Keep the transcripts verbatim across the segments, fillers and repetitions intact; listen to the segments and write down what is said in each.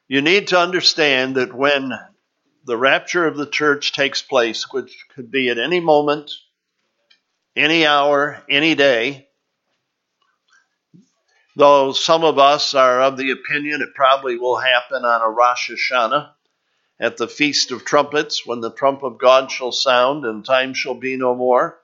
You need to understand that when the rapture of the church takes place, which could be at any moment, any hour, any day, though some of us are of the opinion it probably will happen on a Rosh Hashanah, at the Feast of Trumpets, when the trump of God shall sound and time shall be no more.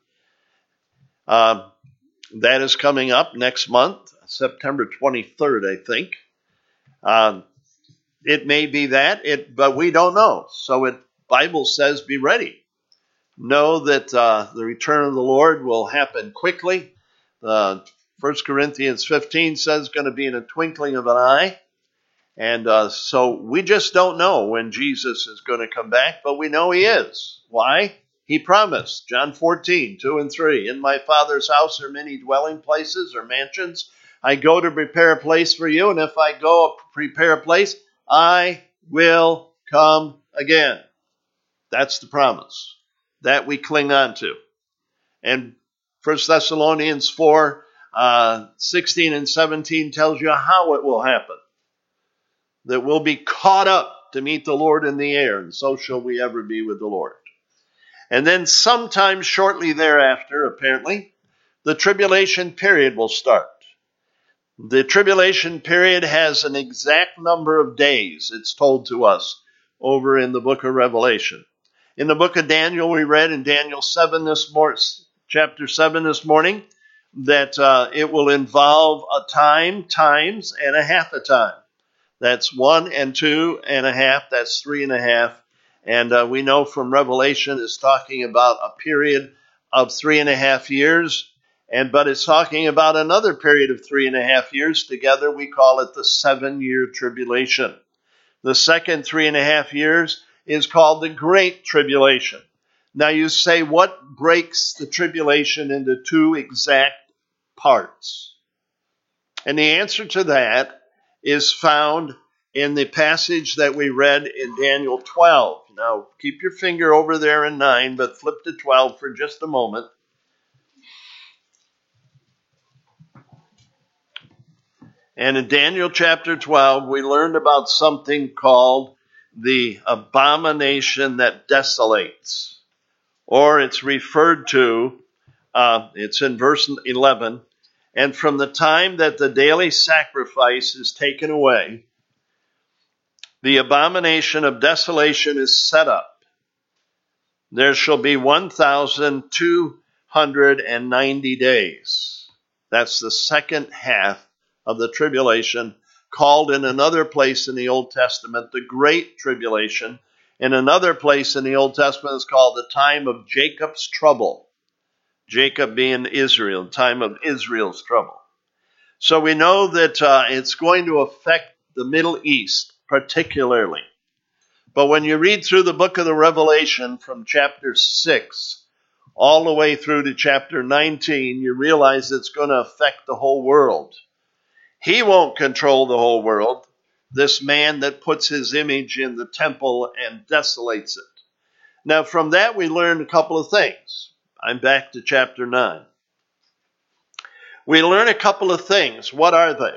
Uh, that is coming up next month, September twenty-third, I think. Uh, it may be that, it, but we don't know. So the Bible says, be ready. Know that uh, the return of the Lord will happen quickly. Uh, First Corinthians fifteen says it's going to be in a twinkling of an eye. And uh, so we just don't know when Jesus is going to come back, but we know he is. Why? He promised, John fourteen, two and three, in my Father's house are many dwelling places or mansions. I go to prepare a place for you, and if I go prepare a place, I will come again. That's the promise that we cling on to. And First Thessalonians four, uh, sixteen and seventeen tells you how it will happen. That we'll be caught up to meet the Lord in the air, and so shall we ever be with the Lord. And then sometime shortly thereafter, apparently, the tribulation period will start. The tribulation period has an exact number of days, it's told to us over in the book of Revelation. In the book of Daniel, we read in Daniel seven this morning, chapter seven this morning, that uh, it will involve a time, times, and a half a time. That's one and two and a half. That's three and a half. And uh, we know from Revelation it's talking about a period of three and a half years. And but it's talking about another period of three and a half years. Together we call it the seven-year tribulation. The second three and a half years is called the Great Tribulation. Now you say, what breaks the tribulation into two exact parts? And the answer to that is found in the passage that we read in Daniel twelve. Now, keep your finger over there in nine, but flip to twelve for just a moment. And in Daniel chapter twelve, we learned about something called the abomination that desolates. Or it's referred to, uh, it's in verse eleven, and from the time that the daily sacrifice is taken away, the abomination of desolation is set up. There shall be one thousand two hundred ninety days. That's the second half of the tribulation, called in another place in the Old Testament the Great Tribulation. In another place in the Old Testament is called the time of Jacob's trouble. Jacob being Israel, the time of Israel's trouble. So we know that uh, it's going to affect the Middle East particularly. But when you read through the book of the Revelation from chapter six all the way through to chapter nineteen, you realize it's going to affect the whole world. He won't control the whole world, this man that puts his image in the temple and desolates it. Now from that we learn a couple of things. I'm back to chapter nine. We learn a couple of things. What are they?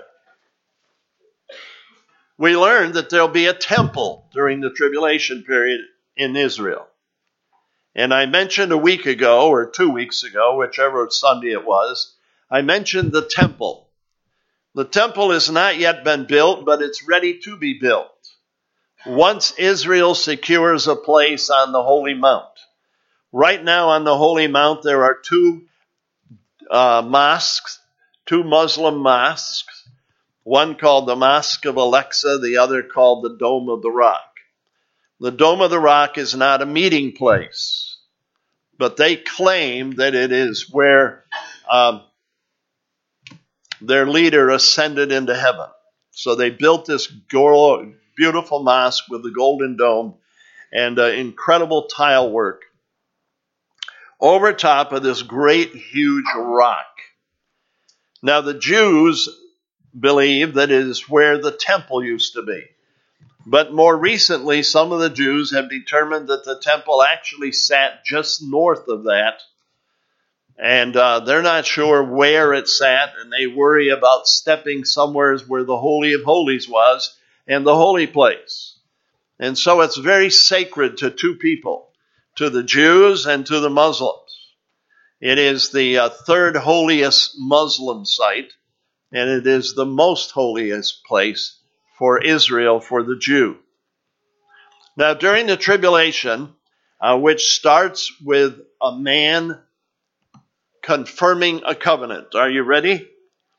We learn that there'll be a temple during the tribulation period in Israel. And I mentioned a week ago, or two weeks ago, whichever Sunday it was, I mentioned the temple. The temple has not yet been built, but it's ready to be built. Once Israel secures a place on the Holy Mount. Right now on the Holy Mount, there are two uh, mosques, two Muslim mosques, one called the Mosque of Alexa, the other called the Dome of the Rock. The Dome of the Rock is not a meeting place, but they claim that it is where um, their leader ascended into heaven. So they built this beautiful mosque with the golden dome and uh, incredible tile work over top of this great, huge rock. Now, the Jews believe that it is where the temple used to be. But more recently, some of the Jews have determined that the temple actually sat just north of that. And uh, they're not sure where it sat, and they worry about stepping somewhere where the Holy of Holies was and the holy place. And so it's very sacred to two people, to the Jews and to the Muslims. It is the uh, third holiest Muslim site, and it is the most holiest place for Israel, for the Jew. Now, during the tribulation, uh, which starts with a man confirming a covenant. Are you ready?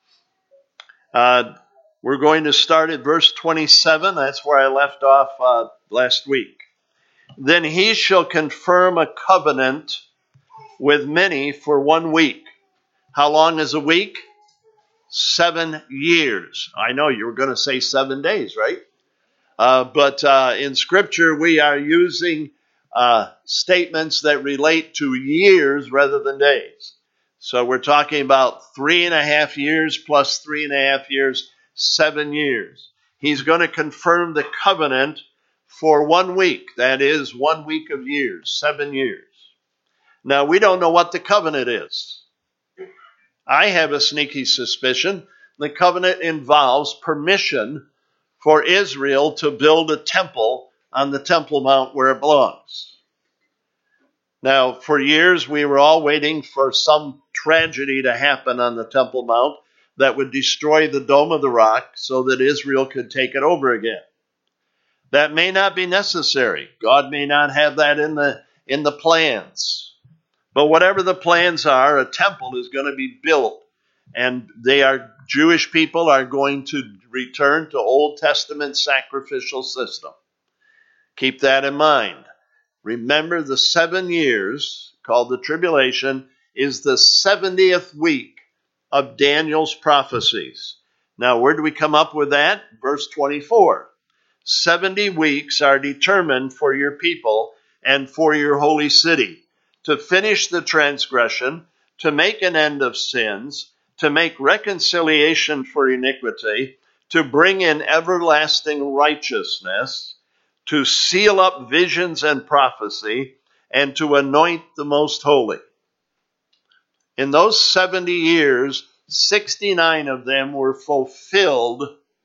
Uh, we're going to start at verse twenty-seven. That's where I left off uh, last week. Then he shall confirm a covenant with many for one week. How long is a week? Seven years. I know you were going to say seven days, right? Uh, but uh, in Scripture, we are using uh, statements that relate to years rather than days. So we're talking about three and a half years plus three and a half years, seven years. He's going to confirm the covenant for one week. That is one week of years, seven years. Now, we don't know what the covenant is. I have a sneaky suspicion the covenant involves permission for Israel to build a temple on the Temple Mount where it belongs. Now, for years, we were all waiting for some tragedy to happen on the Temple Mount that would destroy the Dome of the Rock so that Israel could take it over again. That may not be necessary. God may not have that in the, in the plans. But whatever the plans are, a temple is going to be built. And they are, Jewish people are going to return to Old Testament sacrificial system. Keep that in mind. Remember, the seven years, called the tribulation, is the seventieth week of Daniel's prophecies. Now, where do we come up with that? Verse twenty-four. seventy weeks are determined for your people and for your holy city, to finish the transgression, to make an end of sins, to make reconciliation for iniquity, to bring in everlasting righteousness, to seal up visions and prophecy, and to anoint the most holy. In those seventy years, sixty-nine of them were fulfilled,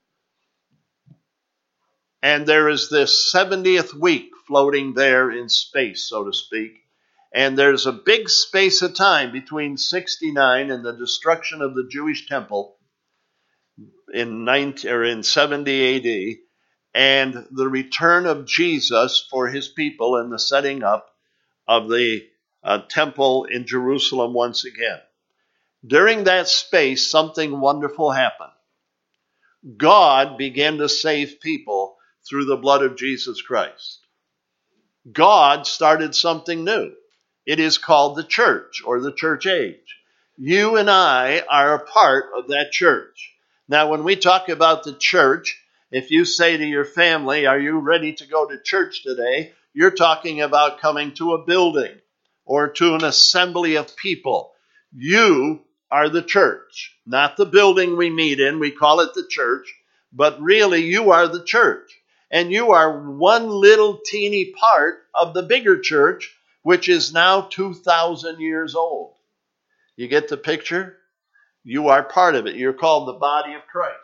and there is this seventieth week floating there in space, so to speak. And there's a big space of time between sixty-nine and the destruction of the Jewish temple in ninety, or in seventy A D, and the return of Jesus for his people and the setting up of the uh, temple in Jerusalem once again. During that space, something wonderful happened. God began to save people through the blood of Jesus Christ. God started something new. It is called the church, or the church age. You and I are a part of that church. Now, when we talk about the church, if you say to your family, are you ready to go to church today? You're talking about coming to a building or to an assembly of people. You are the church, not the building we meet in. We call it the church, but really you are the church. And you are one little teeny part of the bigger church, which is now two thousand years old. You get the picture? You are part of it. You're called the body of Christ.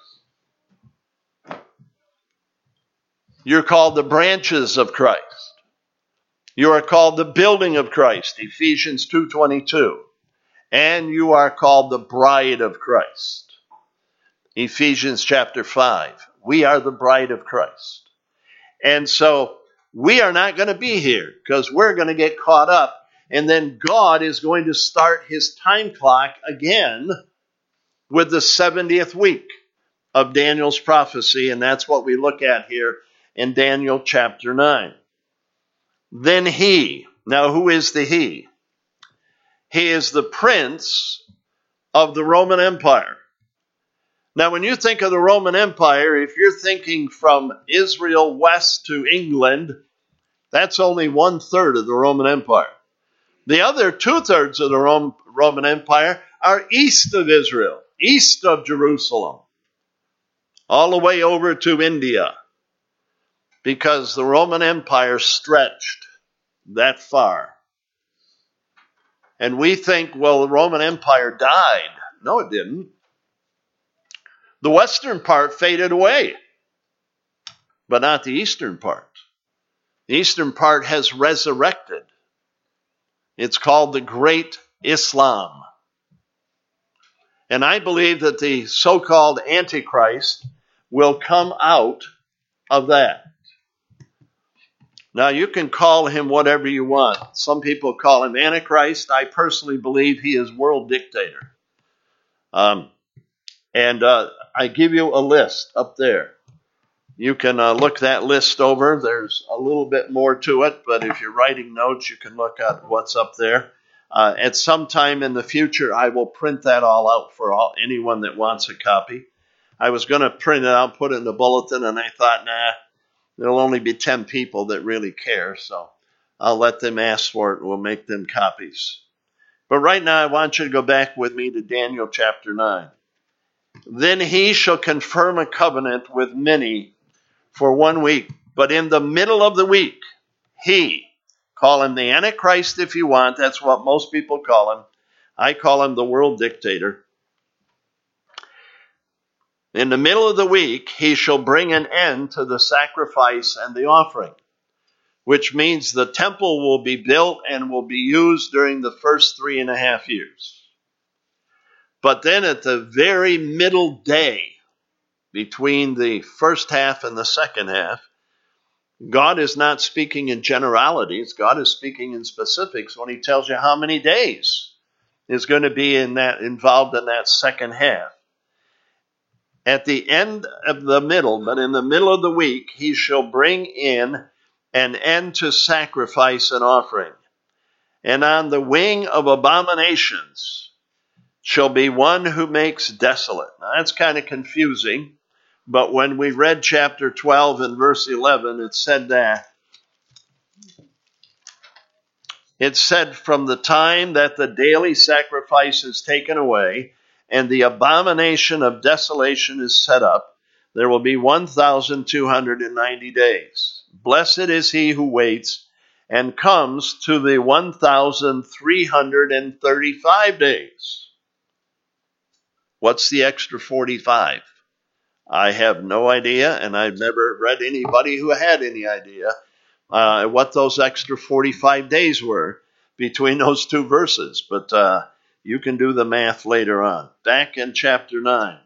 You're called the branches of Christ. You are called the building of Christ, Ephesians two twenty-two. And you are called the bride of Christ, Ephesians chapter five. We are the bride of Christ. And so we are not going to be here because we're going to get caught up. And then God is going to start his time clock again with the seventieth week of Daniel's prophecy. And that's what we look at here in Daniel chapter nine. Then he, now who is the he? He is the prince of the Roman Empire. Now, when you think of the Roman Empire, if you're thinking from Israel west to England, that's only one third of the Roman Empire. The other two thirds of the Rome, Roman Empire are east of Israel, east of Jerusalem, all the way over to India, because the Roman Empire stretched that far. And we think, well, the Roman Empire died. No, it didn't. The western part faded away. but not the eastern part. The eastern part has resurrected. It's called the Great Islam. And I believe that the so-called Antichrist will come out of that. Now, you can call him whatever you want. Some people call him Antichrist. I personally believe he is world dictator. Um, and uh, I give you a list up there. You can uh, look that list over. There's a little bit more to it, but if you're writing notes, you can look at what's up there. Uh, at some time in the future, I will print that all out for all, anyone that wants a copy. I was going to print it out, put it in the bulletin, and I thought, nah, there'll only be ten people that really care, so I'll let them ask for it and we'll make them copies. But right now, I want you to go back with me to Daniel chapter nine. Then he shall confirm a covenant with many for one week. But in the middle of the week, he, call him the Antichrist if you want, that's what most people call him. I call him the world dictator. In the middle of the week, he shall bring an end to the sacrifice and the offering, which means the temple will be built and will be used during the first three and a half years. But then at the very middle day, between the first half and the second half, God is not speaking in generalities. God is speaking in specifics when he tells you how many days is going to be in that involved in that second half. At the end of the middle, but in the middle of the week, he shall bring in an end to sacrifice and offering. And on the wing of abominations shall be one who makes desolate. Now that's kind of confusing, but when we read chapter twelve and verse eleven, it said that. It said, from the time that the daily sacrifice is taken away, and the abomination of desolation is set up, there will be one thousand two hundred ninety days. Blessed is he who waits and comes to the one thousand three hundred thirty-five days. What's the extra forty-five? I have no idea, and I've never read anybody who had any idea uh, what those extra forty-five days were between those two verses. But uh, you can do the math later on. Back in chapter nine.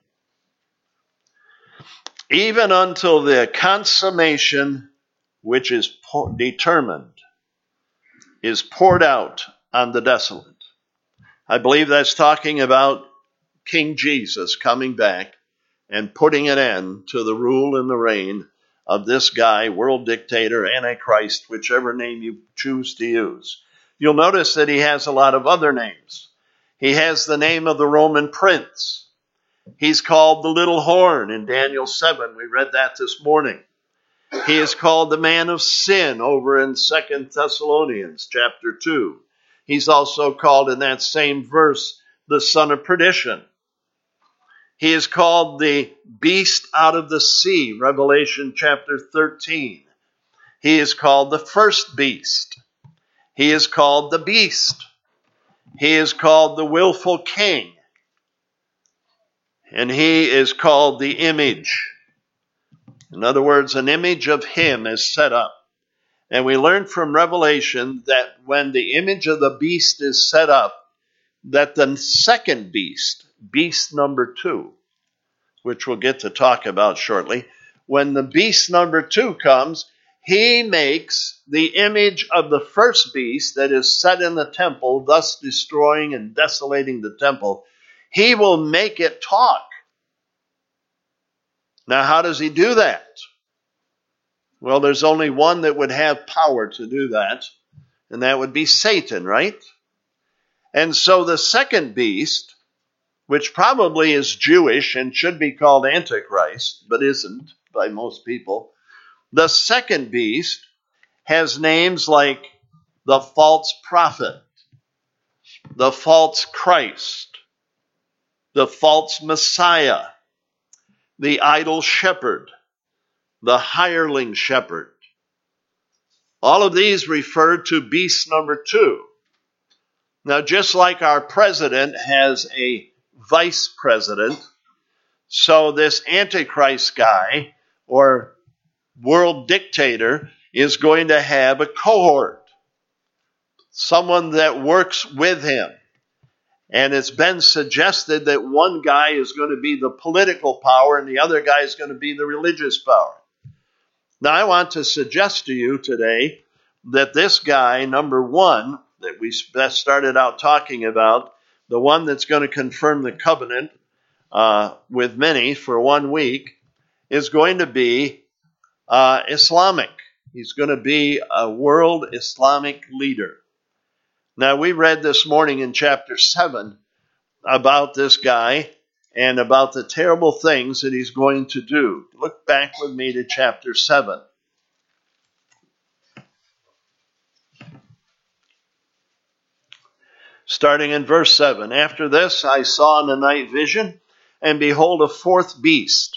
Even until the consummation which is po- determined is poured out on the desolate. I believe that's talking about King Jesus coming back and putting an end to the rule and the reign of this guy, world dictator, Antichrist, whichever name you choose to use. You'll notice that he has a lot of other names. He has the name of the Roman prince. He's called the little horn in Daniel seven. We read that this morning. He is called the man of sin over in Second Thessalonians chapter two. He's also called in that same verse the son of perdition. He is called the beast out of the sea, Revelation chapter thirteen. He is called the first beast. He is called the beast. He is called the willful king. And he is called the image. In other words, an image of him is set up. And we learn from Revelation that when the image of the beast is set up, that the second beast, beast number two, which we'll get to talk about shortly, when the beast number two comes, he makes the image of the first beast that is set in the temple, thus destroying and desolating the temple. He will make it talk. Now, how does he do that? Well, there's only one that would have power to do that, and that would be Satan, right? And so the second beast, which probably is Jewish and should be called Antichrist, but isn't by most people, the second beast has names like the false prophet, the false Christ, the false Messiah, the idol shepherd, the hireling shepherd. All of these refer to beast number two. Now, just like our president has a vice president, so this Antichrist guy, or world dictator is going to have a cohort, someone that works with him. And it's been suggested that one guy is going to be the political power and the other guy is going to be the religious power. Now, I want to suggest to you today that this guy, number one, that we started out talking about, the one that's going to confirm the covenant uh, with many for one week, is going to be uh, Islamic. He's going to be a world Islamic leader. Now, we read this morning in chapter seven about this guy and about the terrible things that he's going to do. Look back with me to chapter seven. Starting in verse seven. After this, I saw in the night vision, and behold, a fourth beast,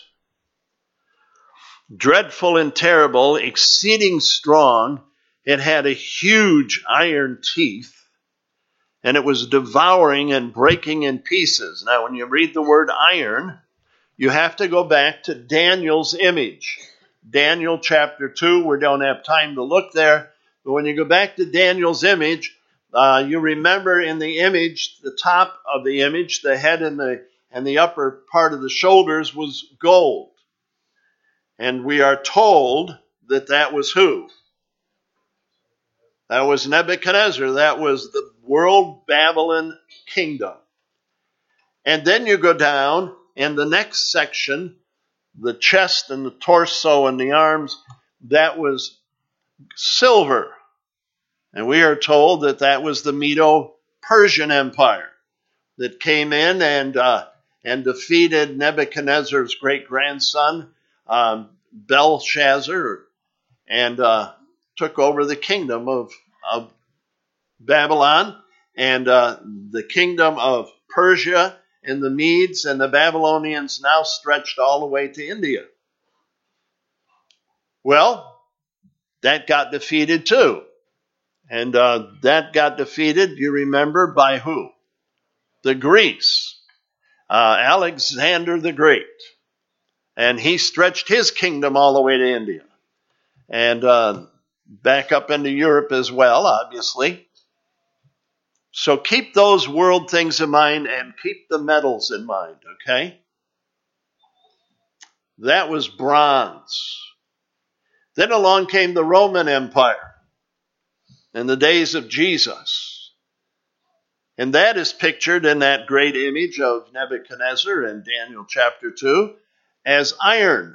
dreadful and terrible, exceeding strong. It had a huge iron teeth, and it was devouring and breaking in pieces. Now, when you read the word iron, you have to go back to Daniel's image. Daniel chapter two, we don't have time to look there, but when you go back to Daniel's image, uh, you remember in the image, the top of the image, the head and the, and the upper part of the shoulders was gold. And we are told that that was who? That was Nebuchadnezzar. That was the world Babylon kingdom. And then you go down in the next section, the chest and the torso and the arms, that was silver. And we are told that that was the Medo-Persian Empire that came in and uh, and defeated Nebuchadnezzar's great-grandson, um, Belshazzar, and uh, took over the kingdom of, of Babylon, and uh, the kingdom of Persia and the Medes and the Babylonians now stretched all the way to India. Well, that got defeated too. And uh, that got defeated, you remember, by who? The Greeks. Uh, Alexander the Great. And he stretched his kingdom all the way to India. And uh, back up into Europe as well, obviously. So keep those world things in mind and keep the metals in mind, okay? That was bronze. Then along came the Roman Empire in the days of Jesus. And that is pictured in that great image of Nebuchadnezzar in Daniel chapter two as iron.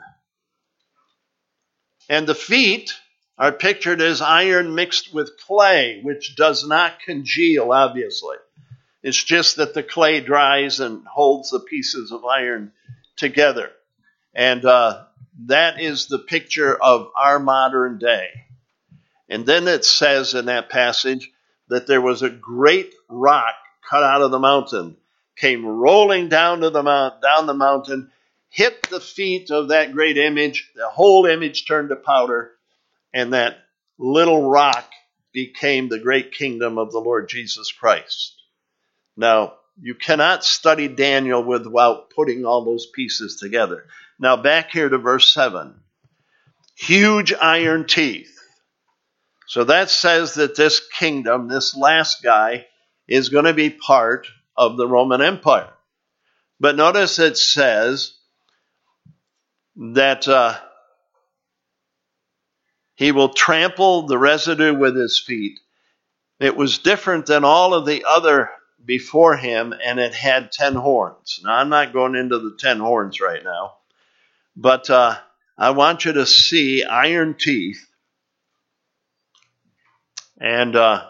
And the feet are pictured as iron mixed with clay, which does not congeal, obviously. It's just that the clay dries and holds the pieces of iron together. And uh, that is the picture of our modern day. And then it says in that passage that there was a great rock cut out of the mountain, came rolling down to the mount, down the mountain, hit the feet of that great image. The whole image turned to powder, and that little rock became the great kingdom of the Lord Jesus Christ. Now, you cannot study Daniel without putting all those pieces together. Now, back here to verse seven. Huge iron teeth. So that says that this kingdom, this last guy, is going to be part of the Roman Empire. But notice it says that uh, he will trample the residue with his feet. It was different than all of the other before him, and it had ten horns. Now, I'm not going into the ten horns right now, but uh, I want you to see iron teeth. And uh,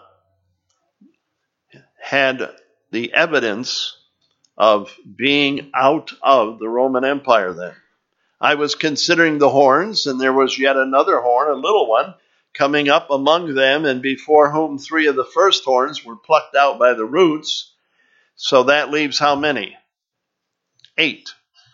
had the evidence of being out of the Roman Empire then. I was considering the horns, and there was yet another horn, a little one, coming up among them, and before whom three of the first horns were plucked out by the roots. So that leaves how many? Eight.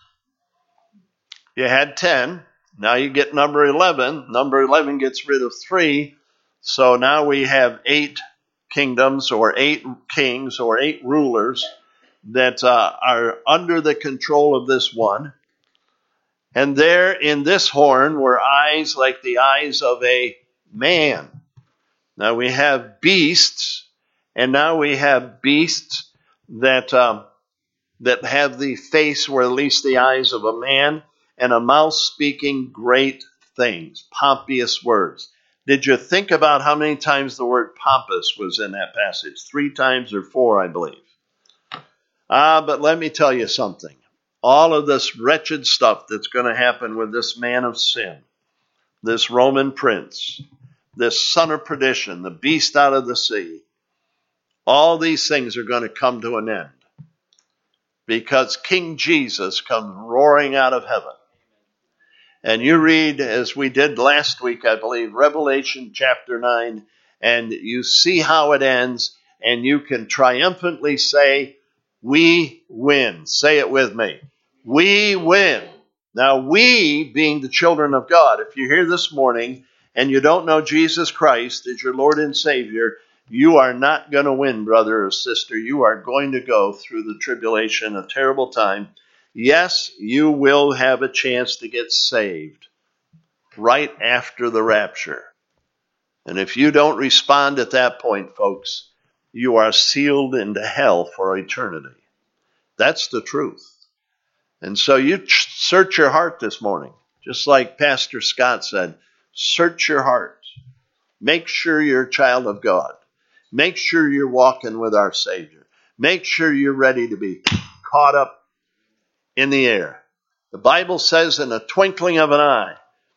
You had ten. Now you get number eleven. Number eleven gets rid of three. So now we have eight kingdoms or eight kings or eight rulers that uh, are under the control of this one. And there in this horn were eyes like the eyes of a man. Now we have beasts, and now we have beasts that um, that have the face or at least the eyes of a man, and a mouth speaking great things, pompous words. Did you think about how many times the word pompous was in that passage? Three times or four, I believe. Ah, but let me tell you something. All of this wretched stuff that's going to happen with this man of sin, this Roman prince, this son of perdition, the beast out of the sea, all these things are going to come to an end because King Jesus comes roaring out of heaven. And you read, as we did last week, I believe, Revelation chapter nine, and you see how it ends, and you can triumphantly say, we win. Say it with me. We win. Now, we, being the children of God, if you're here this morning and you don't know Jesus Christ as your Lord and Savior, you are not going to win, brother or sister. You are going to go through the tribulation, a terrible time. Yes, you will have a chance to get saved right after the rapture. And if you don't respond at that point, folks, you are sealed into hell for eternity. That's the truth. And so you ch- search your heart this morning, just like Pastor Scott said, search your heart. Make sure you're a child of God. Make sure you're walking with our Savior. Make sure you're ready to be caught up in the air. The Bible says in a twinkling of an eye.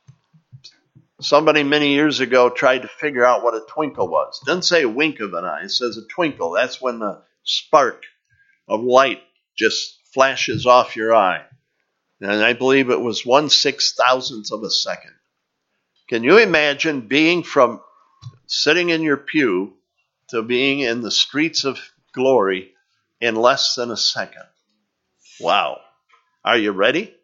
Somebody many years ago tried to figure out what a twinkle was. It doesn't say a wink of an eye. It says a twinkle. That's when the spark of light just flashes off your eye. And I believe it was one six thousandth of a second. Can you imagine being from sitting in your pew to being in the streets of glory in less than a second? Wow. Are you ready?